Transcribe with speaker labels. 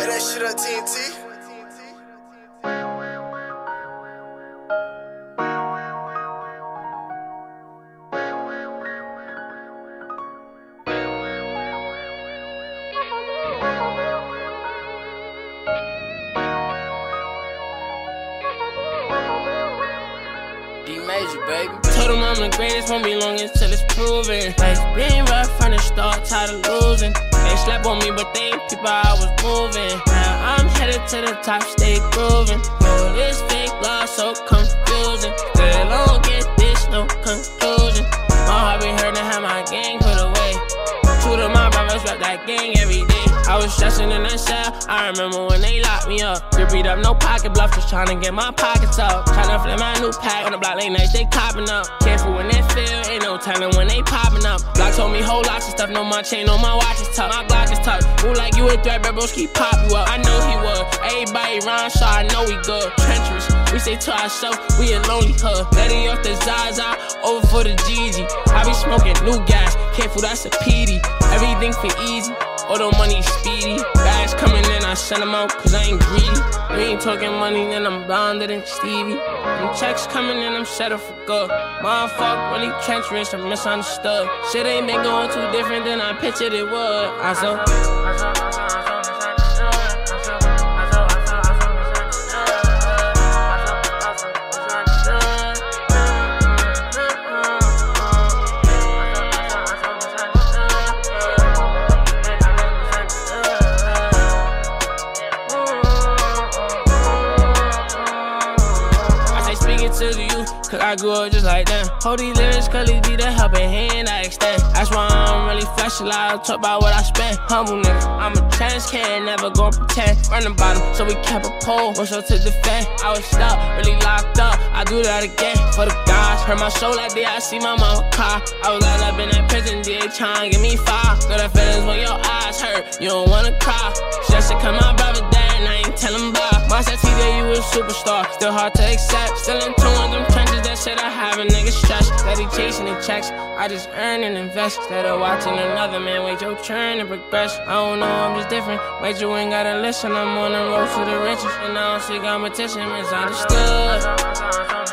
Speaker 1: that shit up, TNT.
Speaker 2: D-Major, baby. Told him I'm the greatest, won't be long until it's proven. Life been rough from the start, tired of losing. They slept on me, but they ain't people I was moving. Now I'm headed to the top, stay grooving. All this fake love so confusing. Still don't get this, no conclusion. My heart be hurting, have my gang put away. Two of my brothers rap that gang every day. I was stressing in that cell, I remember when they locked me up. Grip beat up, no pocket bluff, just tryna get my pockets up. Tryna flip my new pack on the block, late nights they copping up. Careful when they feel, ain't no telling when they popping up. Block told me whole lots of stuff, no my chain, no my watch is tough. My Glock is tough, move like you a threat, but bros keep pop you up. I know he would, everybody rhyme, so I know he good. Treacherous, we say to ourselves, we a lonely hood. Letting off the Zaza, over for the GG. I be smoking new gas, careful that's a PD. Everything for easy, all the money speedy. Bags coming in, I send them out cause I ain't greedy. We ain't talking money, then I'm blonder than Stevie. Them checks coming in, I'm settled for good. Motherfuck, really treacherous, I'm misunderstood. Shit ain't been going too different than I pictured it would. To the youth, cause I grew up just like them. Hold these lyrics cause these be the helping hand I extend. That's why I don't really flash a lot, talk about what I spend. Humble nigga, I'm a trans can, never gon' pretend. Run the bottom, so we kept a pole, was up to defend. I was stuck, really locked up, I do that again. For the guys, hurt my soul that day I see my mama cry. I was locked up in that prison, they trying to give me fire. Know that feelings when your eyes hurt, you don't wanna cry. Just to cut my brother down, I ain't tellin' bye. My said T-Day, you a superstar, still hard to accept. Still in tune with them trenches, that shit I have a nigga stressed. Steady chasing the checks, I just earn and invest. Instead of watching another man wait your turn and progress. I don't know, I'm just different, wait you ain't gotta listen. I'm on the road to the riches, and I don't see competition, misunderstood.